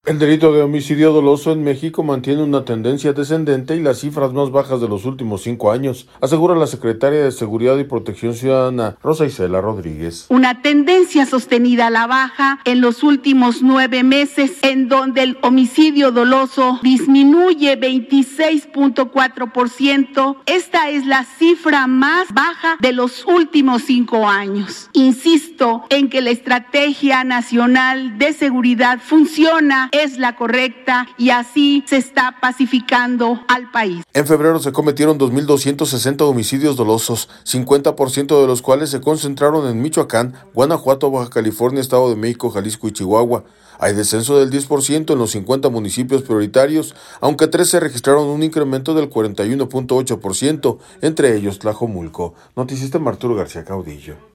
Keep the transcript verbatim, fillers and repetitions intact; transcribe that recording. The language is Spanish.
El delito de homicidio doloso en México mantiene una tendencia descendente y las cifras más bajas de los últimos cinco años, asegura la secretaria de Seguridad y Protección Ciudadana, Rosa Isela Rodríguez. Una tendencia sostenida a la baja en los últimos nueve meses, en donde el homicidio doloso disminuye veintiséis punto cuatro por ciento. Esta es la cifra más baja de los últimos cinco años. Insisto en que la Estrategia Nacional de Seguridad funciona, es la correcta y así se está pacificando al país. En febrero se cometieron dos mil doscientos sesenta homicidios dolosos, cincuenta por ciento de los cuales se concentraron en Michoacán, Guanajuato, Baja California, Estado de México, Jalisco y Chihuahua. Hay descenso del diez por ciento en los cincuenta municipios prioritarios, aunque trece registraron un incremento del cuarenta y uno punto ocho por ciento, entre ellos Tlajomulco. Noticias de Arturo García Caudillo.